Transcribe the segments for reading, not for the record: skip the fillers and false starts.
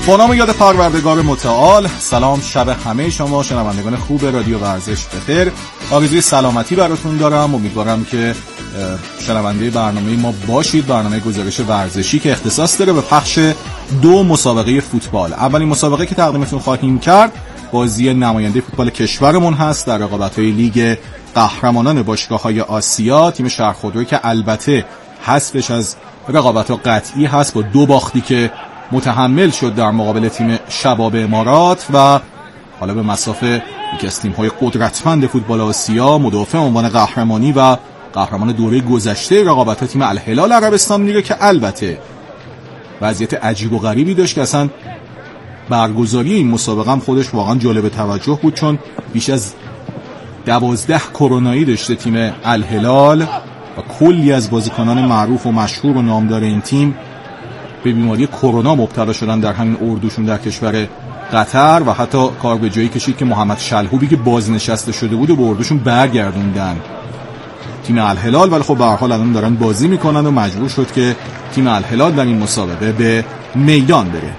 با نام یاد پروردگار متعال. سلام شب همه شما شنوندگان خوب رادیو ورزش بخیر. آرزوی سلامتی براتون دارم. امیدوارم که شنونده برنامه ما باشید. برنامه گزارش ورزشی که اختصاص داره به پخش 2 مسابقه فوتبال. اولین مسابقه که تقدیمتون خواهیم کرد بازی نماینده فوتبال کشورمون هست در رقابت‌های لیگ قهرمانان باشگاه‌های آسیا. تیم شهرخودرو که البته حذفش از رقابت‌ها قطعی هست با 2 باختی که متحمل شد در مقابل تیم شباب امارات و حالا به مسافه یکی از تیم‌های قدرتمند فوتبال آسیا، مدافع عنوان قهرمانی و قهرمان دوره گذشته رقابت‌ها تیم الهلال عربستان میره که البته وضعیت عجیب و غریبی داشت که اصلا برگزاری این مسابقه هم خودش واقعا جالب توجه بود، چون بیش از 12 کرونایی داشته تیم الهلال و کلی از بازیکنان معروف و مشهور و نامدار این تیم به بیماری کرونا مبتلا شدن در همین اردوشون در کشور قطر و حتی کار به جایی کشید که محمد شلهوبی که بازنشسته شده بود و به اردوشون برگردوندن تیم الهلال. ولی خب به هر حال الان دارن بازی میکنن و مجبور شد که تیم الهلال در این مسابقه به میدان بره.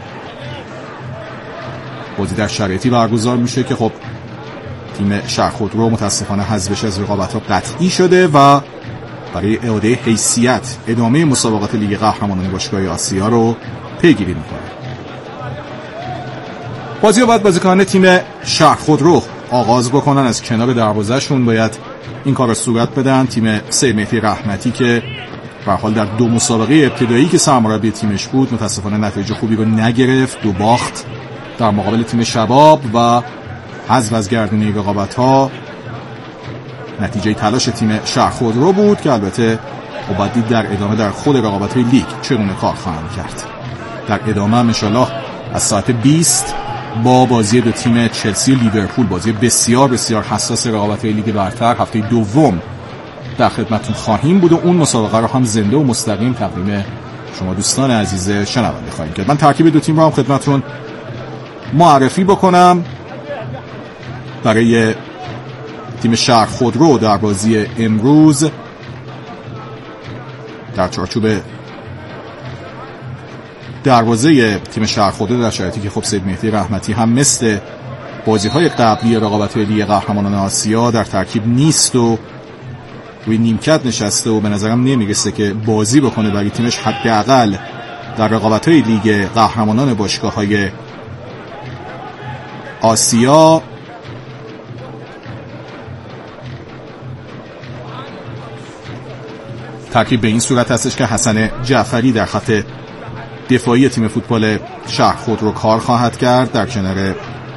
بازی در شرایطی برگزار میشه که خب تیم شهرخودرو متاسفانه حذفش از رقابت‌ها قطعی شده و برای اعاده حیثیت ادامه مسابقات لیگ قهرمانان باشگاه‌های آسیا رو پیگیری میکنه. بازی رو باید بازیکنان تیم شهرخودرو آغاز بکنن. از کنار دروازه‌شون باید این کار رو صورت بدن. تیم سید مهدی رحمتی که به هر حال در 2 مسابقه ابتدایی که سرمربی تیمش بود متاسفانه نتیجه خوبی رو نگرفت، 2 باخت در مقابل تیم شباب و حذف از گردنی رقابت‌ها نتیجه تلاش تیم شهرخودرو بود که البته باید دید در ادامه در خود رقابت‌های لیگ چگونه کار خواهند کرد. در ادامه هم انشالله از ساعت 20 با بازی 2 تیم چلسی و لیورپول، بازی بسیار بسیار حساس رقابت‌های لیگ برتر هفته دوم در خدمتتون خواهیم بود و اون مسابقه رو هم زنده و مستقیم تقدیم شما دوستان عزیز شنونده خواهیم کرد. من ترکیب 2 تیم رو هم خدمتتون معرفی بکنم. برای تیم شهرخودرو در بازی امروز در چارچوب دروازه تیم شهرخودرو در شرایطی که خب سید مهدی رحمتی هم مثل بازی‌های قبلی رقابت‌های لیگ قهرمانان آسیا در ترکیب نیست و روی نیمکت نشسته و به نظرم نمیرسه که بازی بکنه برای تیمش حداقل در رقابت‌های لیگ قهرمانان باشگاه‌های آسیا. ترکیب به این صورت هستش که حسن جعفری در خط دفاعی تیم فوتبال شهرخودرو کار خواهد کرد، در کنار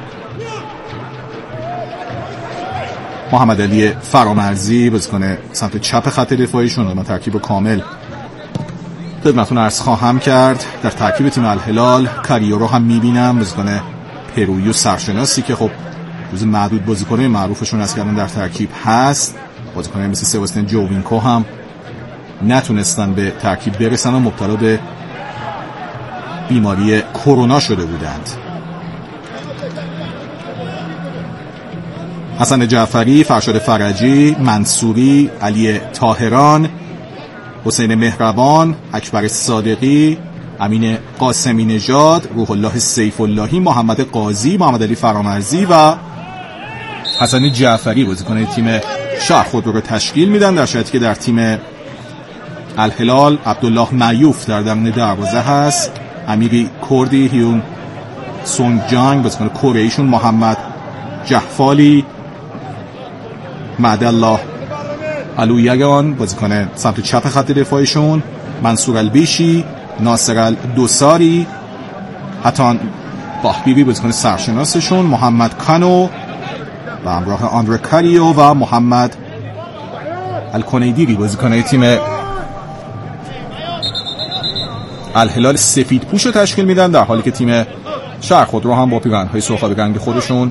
محمد علی فرامرزی بازیکن سمت چپ خط دفاعیشون. من ترکیب کامل خدمتتون عرض خواهم کرد. در ترکیب تیم الهلال کاریو رو هم میبینم، بازیکن پرویی و سرشناسی که خب جز معدود بازیکن‌های معروفشون از کردن در ترکیب هست. بازیکن‌های مثل سباستین جووینکو هم نتونستن به ترکیب برسن و مبتلا به بیماری کرونا شده بودند. حسن جعفری، فرشاد فرجی، منصوری، علی طاهران، حسین مهربان، اکبر صادقی، امین قاسمی نژاد، روح الله سیف اللهی، محمد قاضی، محمد علی فرامرزی و حسن جعفری بازیکن تیم شهرخودرو رو تشکیل میدن، در شرایطی که در تیم الهلال عبدالله معیوف در درون دروازه هست، امیری کردی، هیون سونگ جانگ بازیکن کره ایشون، محمد جحفالی، معدالله علویگان بازیکن سمت چپ خط دفاعیشون، منصور البیشی، ناصر الدوساری، حتان باحبیبی بازیکن سرشناسشون، محمد کانو و همراه آندره کاریو و محمد الکنیدیری بازیکن تیم الهلال سفید پوش رو تشکیل میدن، در حالی که تیم شهرخودرو هم با پیراهن‌های سرخابی رنگ خودشون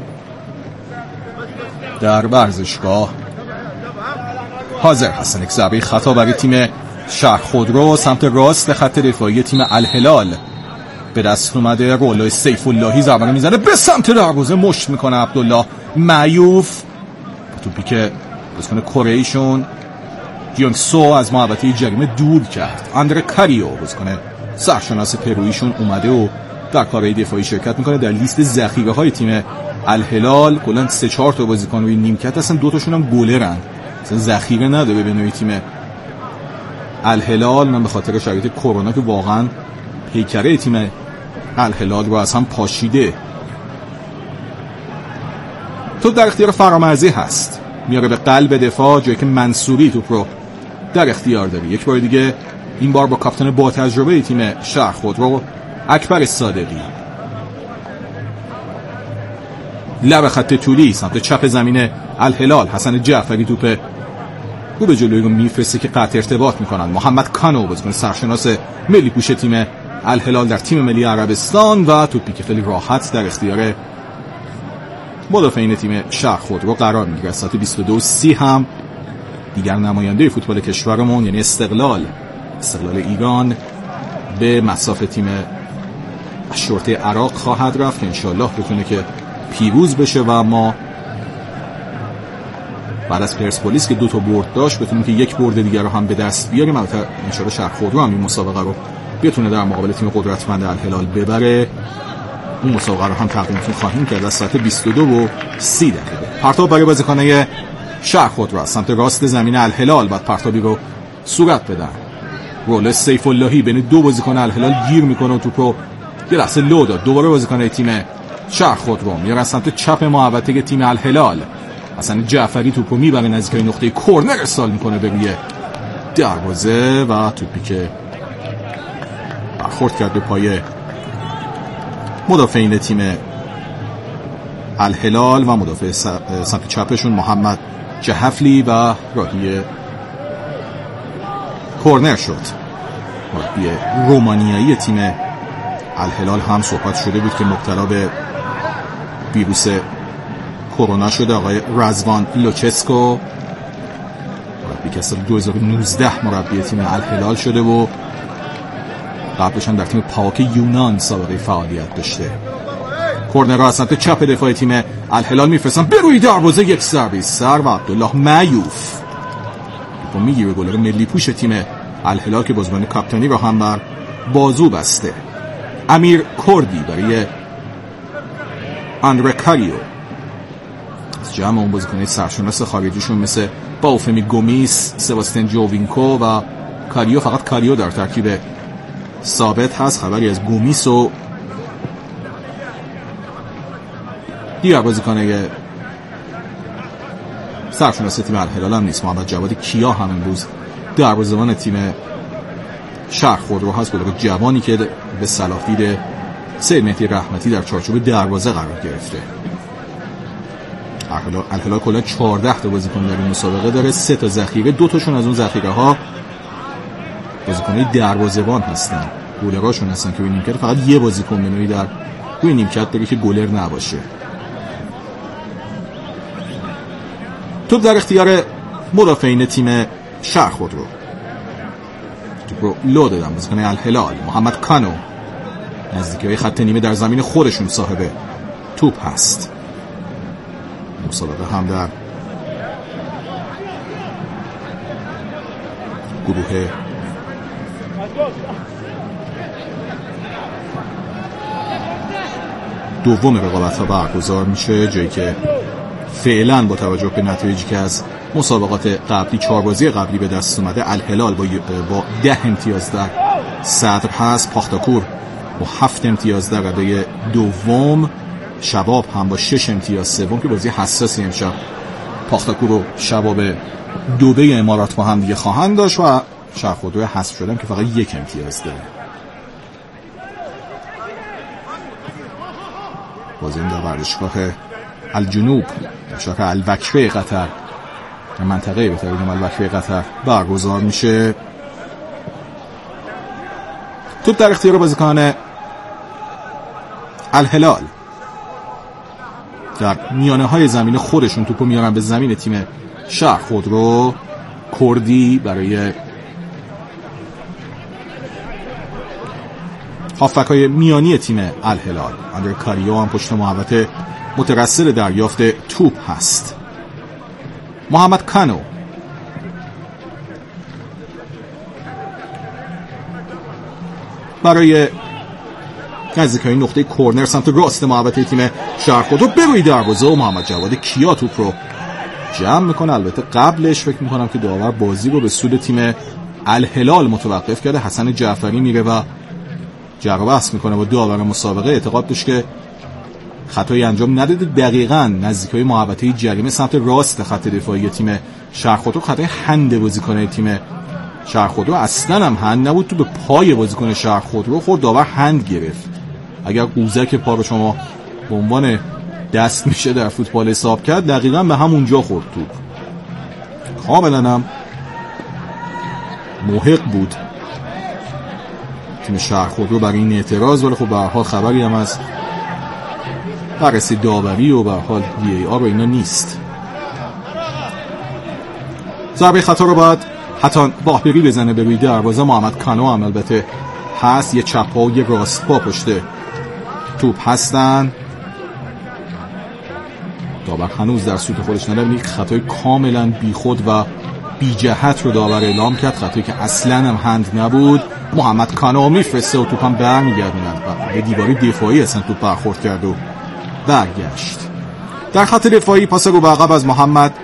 در ورزشگاه حاضر هستن. یک ضربه خطا برای تیم شهرخودرو سمت راست خط دفاعی تیم الهلال به دست اومده. رولای سیف اللهی ضربه میزنه به سمت دروازه، مشت میکنه عبدالله معیوف، توپی که بازیکن کره ایشون جیونگ سو از محوطه جریمه دور کرد. آندره کاریو بازیکن سرشناس پرویشون اومده و در کارهای دفاعی شرکت میکنه. در لیست ذخیره‌های تیم الهلال کلا 3-4 تا بازیکن روی نیمکت هستن، 2 تاشون هم گلرن، مثلا ذخیره نداره به نوعی تیم الهلال. من به خاطر شرایط کرونا که واقعا پیکره تیم الهلال رو از هم پاشیده. تو در اختیار فرامرزی هست، میاره به قلب دفاع جایی که منصوری توپ رو در اختیار داره. یک بار دیگه این بار با کاپیتان با تجربه تیم شهر خودرو اکبر صادقی. لب خط طولی سمت چپ زمین الهلال، حسن جعفری توپ رو به جلوی رو میفرسته که قطع ارتباط میکنن. محمد کانو بازیکن سرشناس ملی پوش تیم الهلال در تیم ملی عربستان و توپی که خیلی راحت در اختیار مدافعین تیم شهر خودرو قرار میگیره. ساعت 22:30 هم دیگر نماینده فوتبال کشورمون یعنی استقلال ایران به مصاف تیم شرطه عراق خواهد رفت که انشالله بتونه که پیروز بشه و ما بعد از پرسپولیس که 2 تا برد داشت بتونیم که 1 برد دیگر رو هم به دست بیاریم. البته انشالله شهر خودرو هم این مسابقه رو بتونه در مقابل تیم قدرتمند الهلال ببره. اون مسابقه رو هم تقدیمتون خواهیم کرد از ساعت 22:30. پرتاب برای بازیکن‌های شهر خودرو از سمت راست زمین الهلال بعد پرتابی رو صورت بدن. رول سیف اللهی بین 2 بازیکن الهلال گیر میکنه و توپ رو یه لحظه لو داد. دوباره بازیکن‌های تیم شهر خودرو میرن از سمت چپ محوطه تیم الهلال. حسن جعفری توپ رو میبره نزدیک نقطه کرنر، ارسال میکنه به روی دروازه و توپی که برخورد کرد به پای مدافعین تیم الهلال و مدافع سمت چپشون محمد جحفلی و راهی کرنر شد. مربی رومانیایی تیم الهلال هم صحبت شده بود که مبتلا به ویروس کرونا شده، آقای رزوان لوچسکو، مربی که سال 2019 مربی تیم الهلال شده و قبلش هم در تیم پاک یونان سابقه فعالیت داشته. کرنر را از سمت چپ دفاع تیم الهلال میفرستن به روی دروازه، یک سرویس سر و عبدالله معیوف با میگیره گلر ملی پوش تیم الهلال که بازیکن کاپیتانی را هم بر بازو بسته. امیر کردی برای آندره کاریو از جمع اون بازیکن‌های سرشناس خارجیشون مثل باوفمی گومیس، سباستین جووینکو و کاریو. فقط کاریو در ترکیب ثابت هست، خبری از گومیس و دیگر بازیکن‌های سرشناس تیم الهلال هم نیست. محمد جواد کیا هم امروز دروازه‌بان تیم شهر خودرو هست، گلر جوانی که به صلاح دید سید مهدی رحمتی در چارچوب دروازه قرار گرفته. الهلال کلا 14 تا بازیکن در این مسابقه داره، 3 تا ذخیره، 2 تاشون از اون ذخیره‌ها بازیکن‌های دروازه‌بان هستن، گلراشون هستن که روی نیمکت فقط یه بازیکن منوی در روی نیمکت داره که گلر نباشه. توپ در اختیار مدافعین تیم شهر خودرو، توپ رو لو دادن بازیکن الهلال. محمد کانو نزدیکی خط نیمه در زمین خودشون صاحب توپ هست. مسابقه هم در گروه دوم رقابت‌ها برگزار میشه، جایی که فعلا با توجه به نتایجی که از مسابقات قبلی 4 بازی قبلی به دست اومده، الهلال با 10 امتیاز در صدر هست، پاختاکور با 7 امتیاز در رده دوم، شباب هم با 6 امتیاز سوم که بازی حساسی امشب پاختاکور و شباب دوبه امارات با هم دیگه خواهند داشت و شهر خودرو حذف شدن که فقط 1 امتیاز داره. بازی در ورزشگاه الجنوب در شهر الوکفه قطر، در منطقه بهتر بگم الوکفه قطر برگزار میشه. توپ در اختیار بازیکن الهلال، در میانه های زمین خودشون توپو میارن به زمین تیم شهر خودرو. کردی برای هافبک‌های میانی تیم الهلال. آندره کاریو هم پشت محوطه مترصد دریافت توپ هست. محمد کانو برای نزدیک این نقطه کورنر سمت راست محوطه تیم شهر خودرو به روی دروازه و محمد جواد کیا توپ رو جمع میکنه. البته قبلش فکر میکنم که داور بازی رو به سود تیم الهلال متوقف کرده. حسن جعفری میره و جر و بحث میکنه با داور مسابقه. اعتقاد داشت که خطایی انجام نداده. دقیقاً نزدیکای محوطه جریمه سمت راست خط دفاعی تیم شهر خودرو خطای هند بازیکن تیم شهر خودرو اصلا هم هند نبود، تو به پای بازیکن شهر خودرو خورد، داور هند گرفت. اگر قوزک پا رو شما به عنوان دست میشه در فوتبال حساب کرد، دقیقاً به همونجا خورد. توپ کاملا هم محق بود تیم شهر خودرو برای این اعتراض، ولی خب به هر حال خبری هم از بررسی داوری و به هر حال VAR رو اینا نیست. ضربه خطا رو بعد حتان باهبری بزنه به روی دروازه. محمد کانو هم البته هست، یه چپ پا و یه راست پا پشت توپ هستن. داور هنوز در سوت خودش نداره. یک خطای کاملا بیخود و بی جهت رو داور اعلام کرد، خطایی که اصلا هم هند نبود. محمد کانو میفرسته و توپ هم برمیگردونن و به دیواری دفاعی اصلا توپ برخورد کرد و برگشت. در خط دفاعی پاس رو به عقب از محمد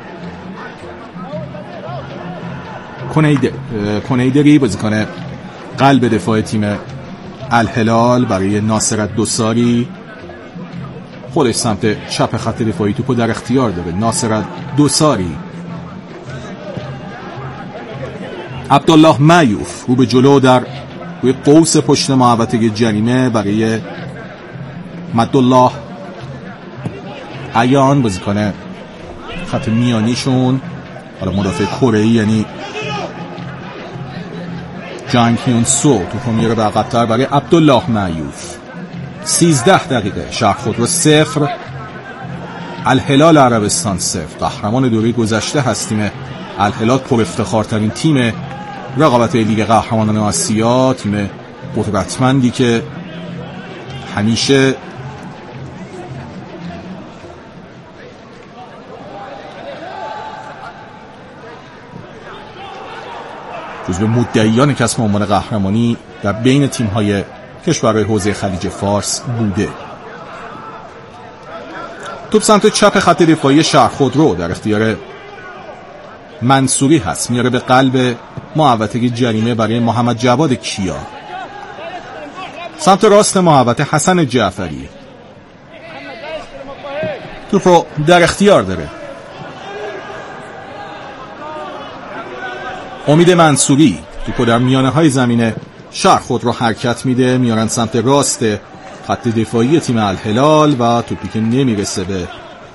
کنیدری بازیکن قلب دفاع تیم الهلال برای ناصرت دوساری. خودش سمت چپ خط دفاعی توپو در اختیار داره. ناصرت دوساری، عبدالله معیوف رو به جلو در روی قوس پشت محوطه جریمه برای مدالله عیان بازیکن خط میانیشون، حالا مدافع کره‌ای یعنی جان کیون سو. توپو میاره به عقب‌تر برای عبدالله معیوف. 13 دقیقه شهر خودرو 0 الهلال عربستان 0. قهرمان دوره گذشته هست تیم الهلال، پر افتخارترین تیم رقابت لیگ قهرمانان آسیا، تیم قدرتمندی که همیشه جزو مدعیان کسب عنوان قهرمانی در بین تیم‌های کشورهای حوزه خلیج فارس بوده. توپ سمت چپ خط دفاعی شهر خودرو در اختیار منصوری هست، میاره به قلب محوطه جریمه برای محمد جواد کیا. سمت راست محوطه حسن جعفری توپ رو در اختیار داره. امید منصوری توپ در میانه های زمین شهر خودرو حرکت میده، میارن سمت راست خط دفاعی تیم الهلال و توپی که نمیرسه به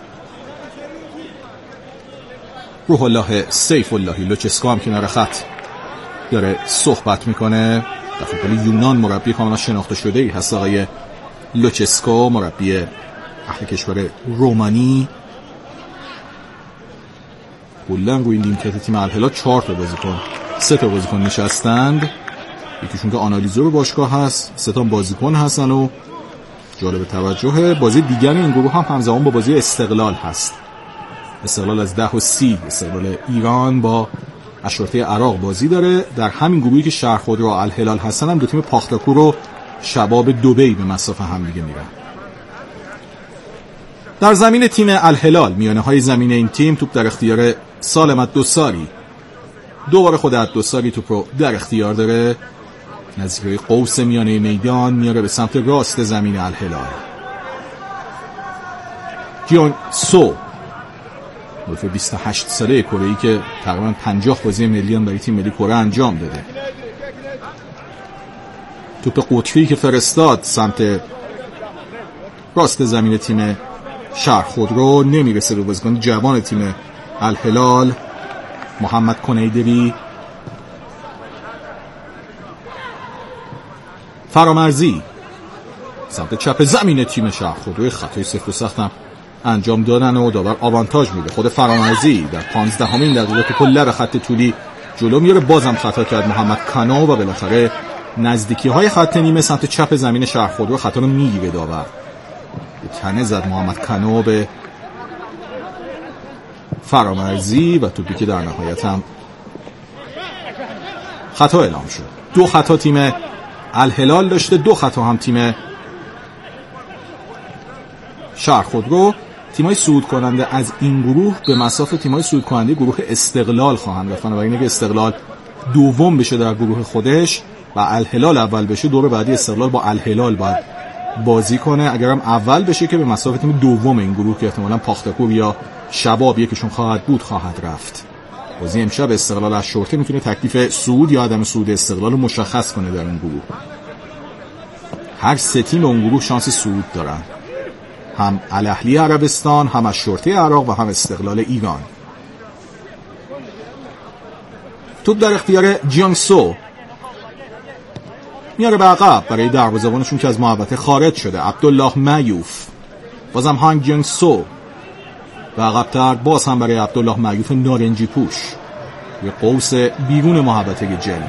روح الله سیف اللهی. لوچسکو هم کنار خط داره صحبت میکنه. در فوتبال یونان مربی کاملا شناخته شده ای هست آقای لوچسکو، مربی اهل کشور رومانی. کلا روی این نیمکت تیم الهلال 4 تا بازیکن 3 تا بازیکن نشستند، یکیشون که آنالیزور باشگاه هست، 3 تا بازیکن هستن و جالب توجه بازی دیگر این گروه هم همزمان با بازی استقلال هست. استقلال از 10 و 30 استقلال ایران با اشرطه عراق بازی داره. در همین گروهی که شهر خودرو و الهلال هستن هم دو تیم پاختاکور و شباب دبی به مسافه هم دیگه میرن. در زمین تیم الهلال میانه های زمین این تیم توپ در اختیار سالم الدوساری. دوباره خود الدوساری توپ رو در اختیار داره، نزدیک قوس میانه میدان میاره به سمت راست زمین الهلال. کیون سو مدافع 28 ساله کره‌ای که تقریبا 50 بازی ملی برای تیم ملی کره انجام داده. توپ قطری که فرستاد سمت راست زمین تیم شهر خودرو نمیرسه به بازیکن جوان تیم الهلال محمد کنیدری. فرامرزی سمت چپ زمین تیم شهر خودرو خطای سفت و سخت هم انجام دادن و داور آوانتاژ میده. خود فرامرزی در 15مین دقیقه توپ لب خط طولی جلو میاره، بازم خطا کرد محمد کانو و بالاخره نزدیکی های خط نیمه سمت چپ زمین شهر خودرو خطا رو میگیره. داور تنه زد محمد کانو به فرامرزی و توپی که در نهایت هم خطا اعلام شد. 2 خطا تیم الهلال داشته 2 خطا هم تیم شهر خودرو. تیم‌های صعود کننده از این گروه به مصاف تیم‌های صعود کننده گروه استقلال خواهند رفت و اینه که استقلال دوم بشه در گروه خودش و الهلال اول بشه، دور بعدی استقلال با الهلال باید بازی کنه. اگرم اول بشه که به مصاف تیم دوم این گروه که احتمالاً پاختکور یا شباب یکیشون خواهد بود خواهد رفت. بازی امشب استقلال از شرطه میتونه تکلیف صعود یا عدم صعود استقلال رو مشخص کنه در این گروه. هر 3 تیم اون گروه شانس صعود دارن، هم الاهلی عربستان، هم از شرطه عراق و هم استقلال ایران. توپ در اختیار جیانگسو، میاره به عقب برای دروازه‌بانشون که از محوطه خارج شده، عبدالله معیوف. بازم هانگ جیانگسو و عقب‌تر باز هم برای عبدالله معیوف نارنجی پوش، یه قوس بیرون محوطه جریمه.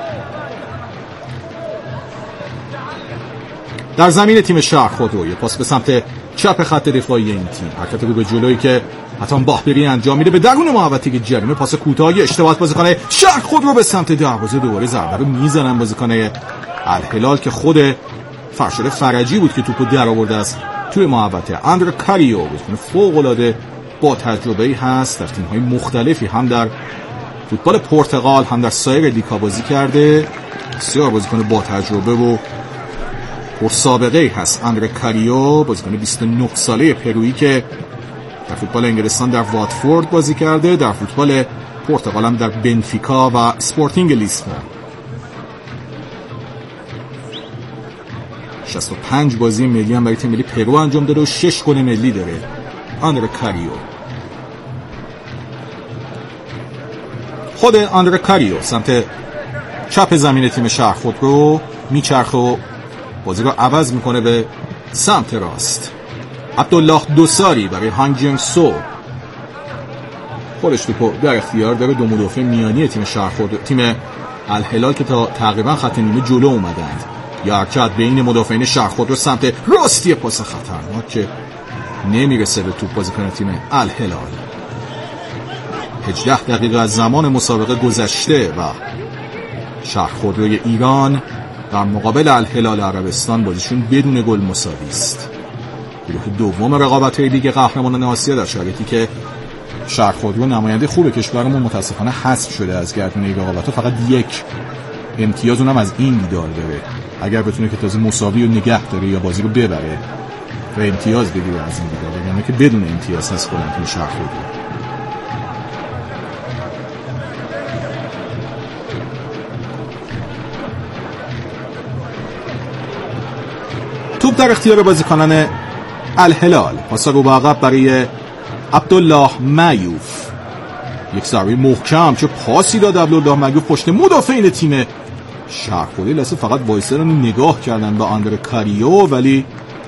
در زمین تیم شهر خودرو یه پاس به سمت چپ خط دفاعی این تیم، حرکت رو به جلویی که حتما باهبری انجام میده به درون محوطه جریمه. پاس کوتاهی اشتباه بازیکن شهر خودرو به سمت دروازه، دوباره ضربه رو میزنن بازیکن الهلال که خود فرشاد فرجی بود که توپو در آورده است توی محوطه. اندر کاریو بازیکن فوق‌العاده با تجربه‌ای هست، در تیم‌های مختلفی هم در فوتبال پرتغال هم در سایر لیگ‌ها بازی کرده. بسیار بازیکن با تجربه و پرسابقه‌ای هست اندر کاریو، بازیکن 29 ساله پرویی که در فوتبال انگلستان در واتفورد بازی کرده، در فوتبال پرتغال هم در بنفیکا و اسپورتینگ لیسبون. 65 بازی ملی هم برای تیم ملی پرو انجام داده و 6 گل ملی داره اندر کاریو. خود اندر کاریو سمت چپ زمین تیم شهر خودرو میچرخه و بازی رو عوض میکنه به سمت راست. عبدالله دوساری برای هانگ جیانگسو، خودش توپو در اختیار داره. 2 مدافع میانی تیم شهر خودرو، تیم الهلال که تا تقریبا خط نیمه جلو اومدند، یا حرکت بین مدافعین شهر خودرو سمت راستی، پاس خطرناک که نمیرسه به توپ بازیکن تیم الهلال. 18 دقیقه از زمان مسابقه گذشته و شهر خودروی ایران در مقابل الهلال عربستان بازیشون بدون گل مساوی است. گروه دوم رقابت‌های لیگ قهرمانان آسیا در شرایطی که شهر خودرو نماینده خوب کشورمون متاسفانه حذف شده از گردونه رقابت‌ها، فقط 1 امتیاز اونم از این دیدار داره. اگر بتونه که تازه مساوی رو نگه داره یا بازی رو ببره و امتیاز بگیره از این دیدار، یعنی که بدون امتیاز هست کلا تیم شهر خودرو. توپ در اختیار بازیکنان الهلال، پاس رو به عقب برای عبدالله معیوف. یک ضربه محکم، چه پاسی داد عبدالله معیوف پشت مدافعین تیم شهر خودرو. لحظه فقط وایسادن نگاه کردن به اندر کاریو، ولی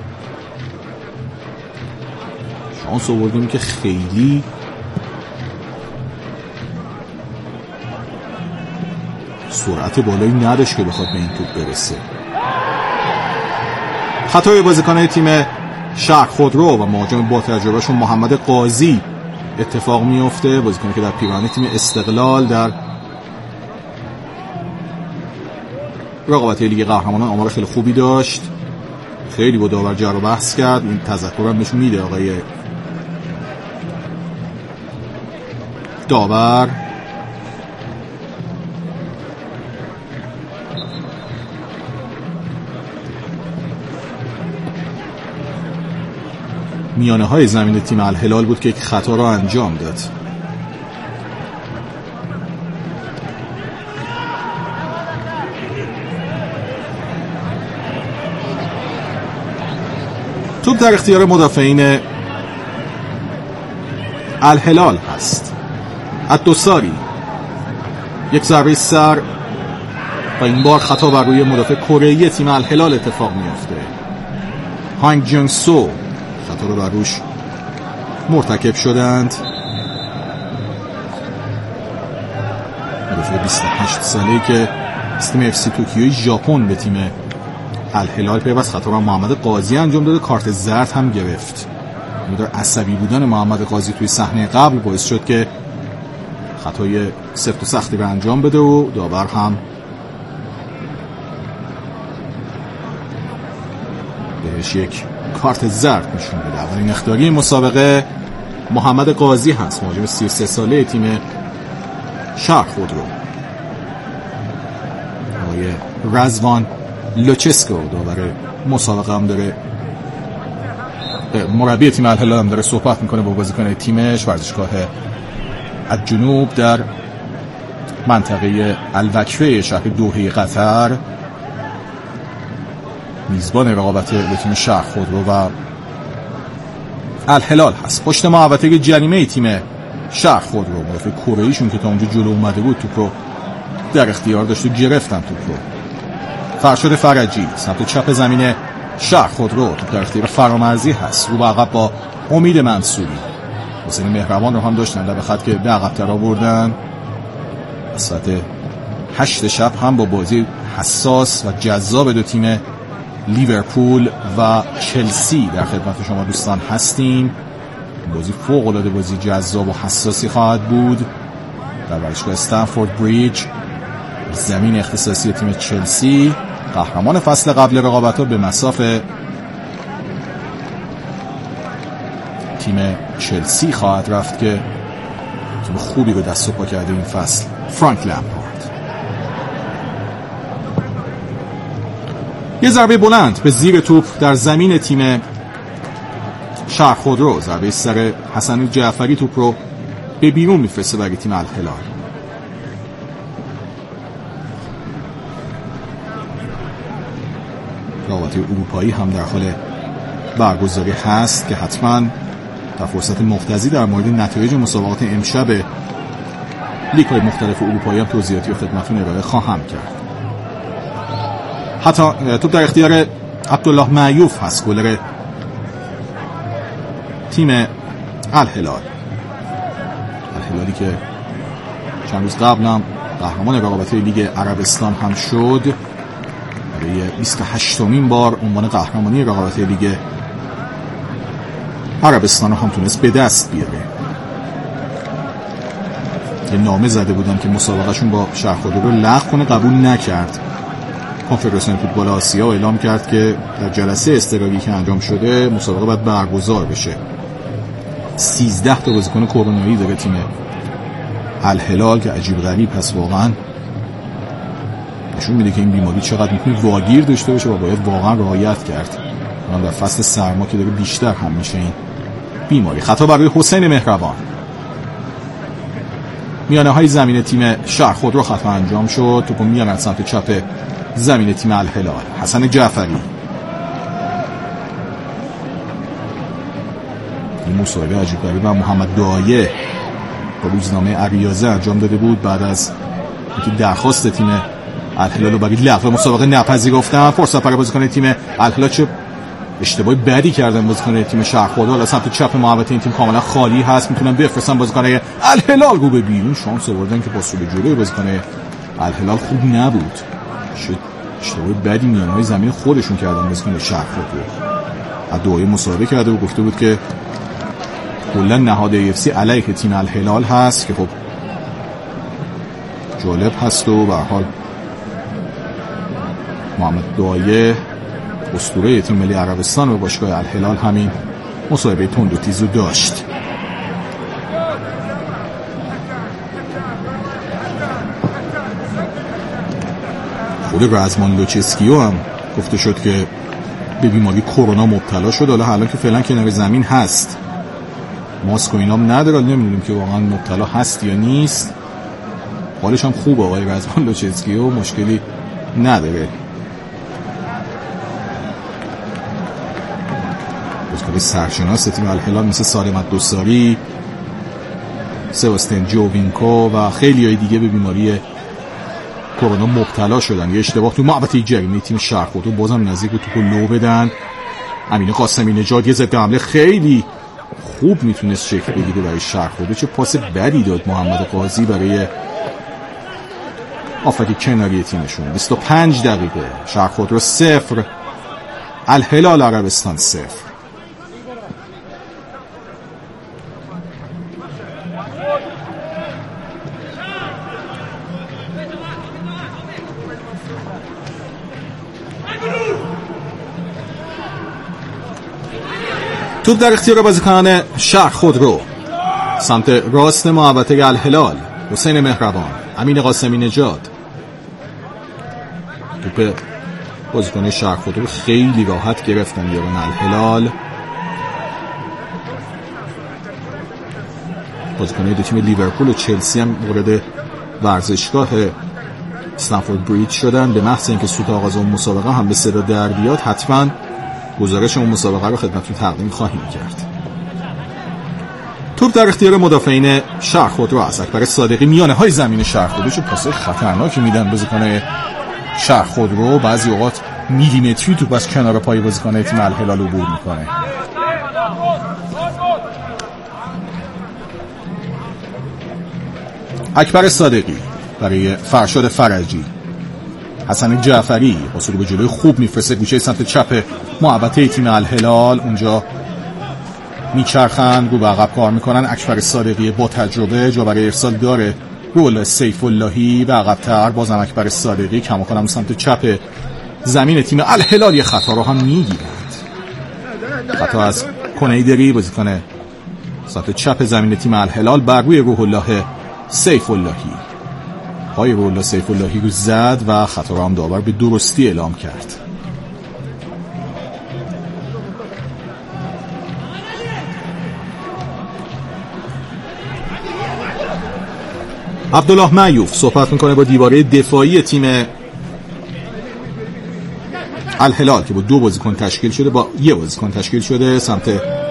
شانس آوردیم که خیلی سرعت بالایی نداشت که بخواد به این توپ برسه. خطای بازیکنان تیم شهر خودرو و مهاجم با تجربهشون محمد قاضی اتفاق میفته، بازیکنی که در پیراهن تیم استقلال در رقابت لیگ قهرمانان آمار خیلی خوبی داشت، خیلی با داور جر و بحث کرد. این تذکرم بهش میده آقای داور. میانه های زمین تیم الهلال بود که یک خطا را انجام داد. توپ در اختیار مدافعین الهلال هست. الدوساری، یک ضربه سر و این بار خطا بر روی مدافع کره‌ای تیم الهلال اتفاق میفته. هانگ جیانگسو خطا رو بر روش مرتکب شدند. مدافع 28 ساله‌ای که از تیم FC توکیوی ژاپن به تیم الهلال پیوست. خطا رو محمد قاضی انجام داده، کارت زرد هم گرفت. مدار عصبی بودن محمد قاضی توی صحنه قبل باعث شد که خطای سفت و سختی رو انجام بده و داور هم بهش یک کارت زرد نشون بده. اولین اخطاری مسابقه محمد قاضی هست، مهاجم 33 ساله تیم شهر خودرو. آقای رضوان لوچسکو داور مسابقه هم داره، مربی تیم الهلال هم داره صحبت میکنه با بازیکن تیمش. ورزشگاه الجنوب در منطقه الوکفه شهر دوحه قطر میزبان رقابت تیم شهر خودرو و الهلال هست. پشت محوطه جریمه تیم شهر خودرو، مدافع کره‌ایشون که تا اونجا جلو اومده بود توپ رو در اختیار داشت و گرفتن توپ رو. فرشاد فرجی سمت چپ زمین شهر خودرو، توپ در اختیار فرامرزی هست، رو به عقب با امید منصوری. حسین مهربان رو هم داشتن در به خط که به عقب‌تر آوردن. ساعت 8 شب هم با بازی حساس و جذاب دو تیم لیورپول و چلسی در خدمت شما دوستان هستیم. بازی فوق‌العاده بازی جذاب و حساسی خواهد بود در ورزشگاه استنفورد بریج، زمین اختصاصی تیم چلسی. قهرمان فصل قبل رقابت‌ها به مصاف تیم چلسی خواهد رفت که تیم خوبی رو دست و پا کرده این فصل، فرانک لمپارد. یه ضربه بلند به زیر توپ در زمین تیم شهر خودرو، ضربه سر حسن جعفری توپ رو به بیرون میفرسته برای تیم الهلال. رقابت اروپایی هم در حال برگزاری هست که حتما در فرصت مختزی در مورد نتایج مسابقات امشب لیگ‌های مختلف اروپایی هم توضیحاتی و خدمتتون ارائه خواهم کرد. حتی توپ در اختیار عبدالله معیوف هست، گلر تیم الهلالی که چند روز قبل هم قهرمان رقابت لیگ عربستان هم شد. برای 28مین بار عنوان قهرمانی رقابت لیگ عربستان رو هم تونست به دست بیاره. یه نامه زده بودن که مسابقهشون با شهر خودرو رو لغو کنه، قبول نکرد. کنفدراسیون فوتبال آسیا اعلام کرد که در جلسه اضطراری که انجام شده مسابقه باید برگزار بشه. 13 تا بازیکن کرونایی داره تیم الهلال که عجیب غریب هست، واقعا نشون میده که این بیماری چقدر میتونه واگیر داشته باشه و باید واقعا رعایت کرد. در فصل سرما که داره بیشتر هم میشه این بیماری. خطا برای حسین مهربان. میانه های زمین تیم شهر خودرو خطا انجام شد، توپو میانه سمت چپ زمین تیم الهلال. حسن جعفری. این مصاحبه عجیب غریب و محمد دایه با روزنامه عریاضه انجام داده بود بعد از اینکه درخواست تیم الهلال رو برای لغو مسابقه نپذیرفتن. فرصت برای بازیکن تیم الهلال، چه اشتباهی بدی کردن بازیکن تیم شهر خودرو. حالا سمت چپ محوطه این تیم کاملا خالی هست، میتونن بفرستن بازیکن الهلال رو به بیرون. شانس آوردن که پاس به جلوی بازیکن الهلال خوب نبود، شد اشتباهی بدی میانه‌های زمین خودشون کردن بازیکن شهر خودرو. از دوای مسابقه کرده و گفته بود که کلا نهاد AFC علیه تیم الهلال هست که خب جالب هست. و به هر حال محمد دایه اسطوره تیم ملی عربستان و باشگاه الهلال همین مصاحبه تند و تیزو داشت. خود رضوان لوچسکیو هم گفته شد که به بیماری کرونا مبتلا شد. حالا که فعلا کنار زمین هست، ماسک و اینام نداره، نمیدونیم که واقعا مبتلا هست یا نیست. حالش هم خوبه آقای رضوان لوچسکیو، مشکلی نداره. بازیکن سرشناس تیم الهلال مثل سالمت دوساری، سباستین جووینکو و خیلی های دیگه به بیماری کرونا مبتلا شدن. یه اشتباه تو محوطه جریمه تیم شهر خودرو، بازم نزدیک بود توپو لو بدن. امین قاسمی نژاد یه ضد حمله خیلی خوب میتونست شکل بگیره برای شهر خودرو. چه پاس بدی داد محمد قاضی برای آفتی کناری تیمشون. 25 دقیقه شهر خودرو 0 الهلال عربستان 0. توپ در اختیار بازیکنان شهر خودرو. سمت راست محوطه الهلال حسین مهربان، امین قاسمی نژاد. توپ بازیکن شهر خودرو خیلی راحت گرفتن یاران الهلال. بازیکنان دو تیم لیورپول و چلسی هم وارد ورزشگاه استنفورد بریج شدن. به محض اینکه سوت آغاز اون مسابقه هم به صدا در بیاد حتما گزارش اون مسابقه رو خدمتتون تقدیم خواهیم کرد. توپ در اختیار مدافعین شهر خودرو است. اکبر صادقی میانه های زمین شهر خودرو چه پاسای خطرناکی میدن بازیکن شهر خودرو. بعضی اوقات میلیمتری توپ از کنار پای بازیکن تیم الهلال عبور میکنه. اکبر صادقی برای فرشاد فرجی. حسن جعفری پاسو رو به جلوی خوب میفرسته گوشه سمت چپ محوطه تیم الهلال. اونجا میچرخند رو به عقب کار میکنن. اکبر صادقی با تجربه جا برای ارسال داره. رول سیف اللهی به عقب‌تر. بازم اکبر صادقی کماکان سمت چپ زمین تیم الهلال یه خطا رو هم میگیرند. خطا از کنیدری بازیکن سمت چپ زمین تیم الهلال بر روی روح الله سیف اللهی. پای روح الله سیف اللهی رو زد و خطا رو هم داور به درستی اعلام کرد. عبدالله معیوف صحبت میکنه با دیواره دفاعی تیم الهلال که با دو بازیکن تشکیل شده، با یه بازیکن تشکیل شده. سمت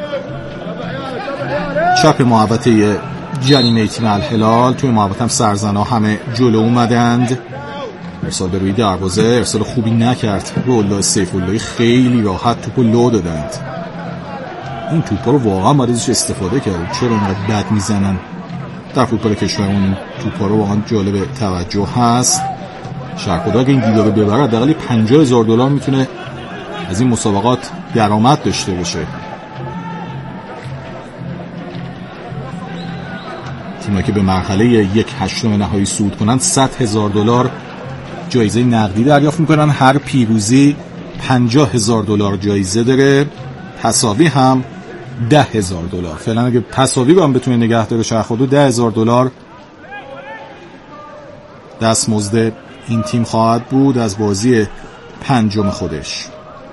چپ محوطه جریمه تیم الهلال. توی محوطه هم سرزنا همه جلو اومدند. ارسال به روی دروازه، ارسال خوبی نکرد روح الله سیف اللهی. خیلی راحت توپو لو دادند. این توپا رو واقعا باید ازش استفاده کرد. چرا اینقدر بد میزنن در فوتبال کشورمون؟ این توپا رو واقعا جالب توجه هست. شهرخدا اگه این دیدار رو ببره حداقل $50,000 میتونه از این مسابقات درآمد داشته باشه. تیمایی که به مرحله 1/8 نهایی صعود کنن $100,000 جایزه نقدی دریافت میکنن. هر پیروزی $50,000 جایزه داره. تساوی هم $10,000. فعلا اگه تساوی رو هم بتونه نگه داره شهرخدا $10,000 دستمزد این تیم خواهد بود از بازی پنجم خودش.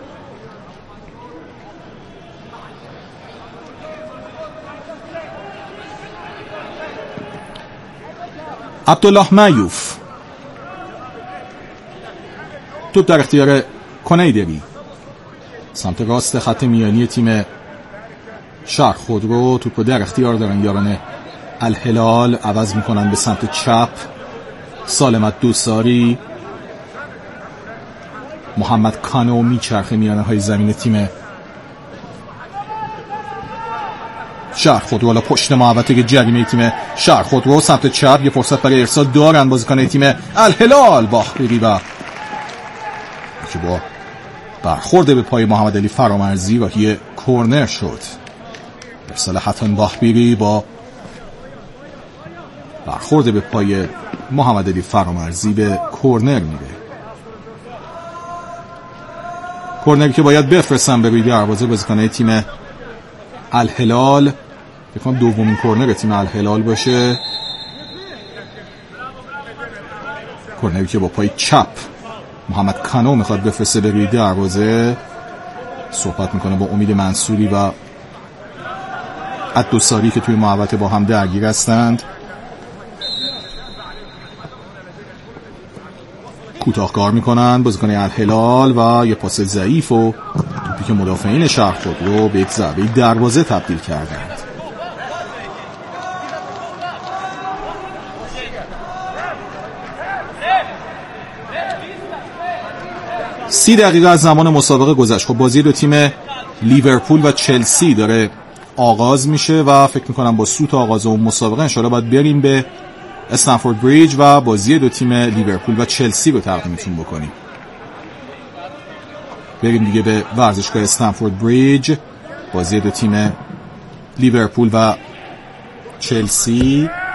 عبدالله معیوف. توپ در اختیار کنیدری سمت راست خط میانی تیم شهر خودرو. توپ در اختیار دارن یاران الهلال. عوض میکنن به سمت چپ. سالمت دوساری. محمد کانو میچرخه میانه های زمین تیم شهر خودرو. حالا پشت محوطه جریمه تیم شهر خودرو سمت چپ. یه فرصت برای ارسال دارن بازیکن تیم الهلال. باخبری با که با برخورد به پای محمد علی فرامرزی و یه کورنر شد. ارسال حتن باخبری با برخورد به پای محمد علی فرامرزی به کورنر میره. کورنری که باید بفرستن به روی دروازه بازیکن تیم الهلال. فکر کنم دومین کورنر تیم الهلال باشه. کورنری که با پای چپ محمد کانو میخواد بفرسته به روی دروازه. صحبت میکنه با امید منصوری و عدوساری که توی محوطه با هم درگیر هستند. کوتاه‌کار میکنن بازیکن الهلال و یه پاس ضعیف و توپی که مدافعین شهر خودرو به یک ضربه دروازه تبدیل کردند. 30 دقیقه از زمان مسابقه گذشت. خب بازی دو تیم لیورپول و چلسی داره آغاز میشه و فکر میکنم با سوت آغاز اون مسابقه انشاءالله باید بریم به استنفورد بریج و بازی دو تیم لیورپول و چلسی رو تقدیمتون بکنیم. بریم دیگه به ورزشگاه استنفورد بریج، بازی دو تیم لیورپول و چلسی.